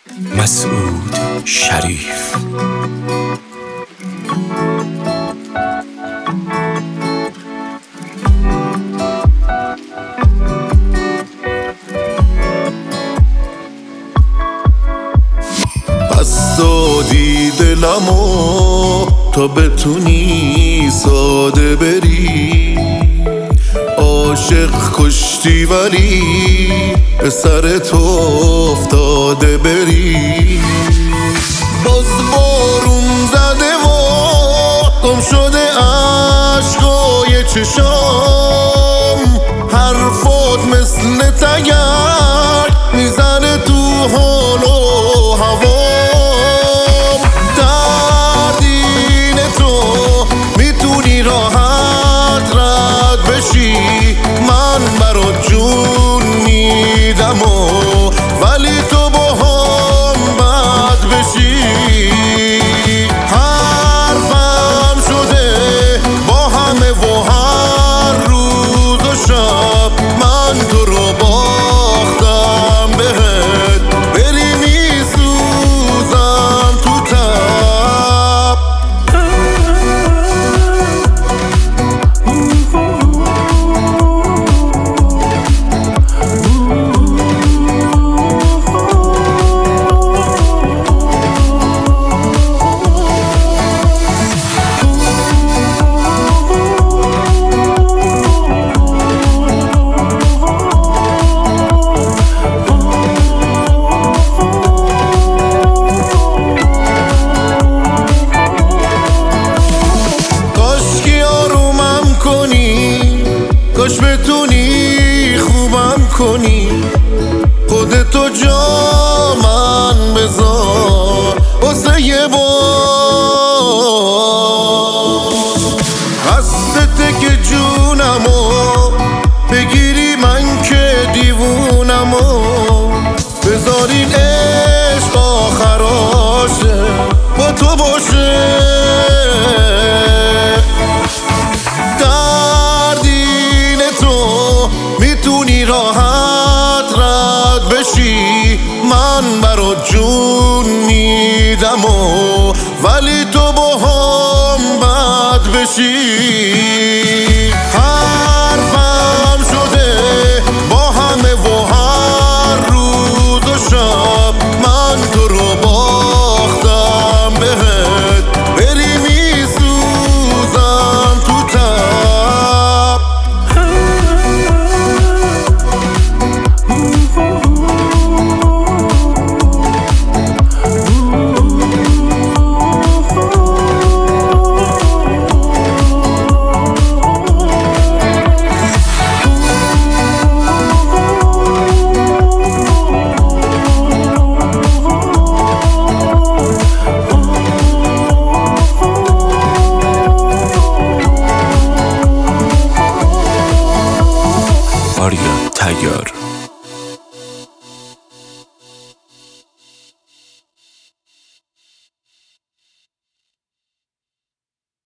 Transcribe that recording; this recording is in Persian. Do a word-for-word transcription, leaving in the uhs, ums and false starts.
مسعود شریف. پس دادی دلمو تا بتونی ساده بری، عاشق کشتی ولی به سر تو افتاده بری. باز بارون زده و گم شده عشقای چشام، حرفات مثل تگرگ میزنه تو حال و هوام. درد اینه تو میتونی راحت رد بشی، من برات جون میدم و ولی تو با هم بد بشی. حرفم شده با همه و هر روز و شب من تو رو باختم بهت، بری میسوزم تو تب. کاش بتونی خوبم کنی، خودتو جا من بذار واسه یه بار. قصدته که جونمو بگیری، من که دیوونمو بذار این عشق آخراشه با تو باشه. میتونی راحت رد بشی، من برات جون میدم و ولی تو با هم بد بشی. حرفم شده با همه و هر روز و شب من تو رو باختم بهت، بری میسوزم تو تب. آریا تیار.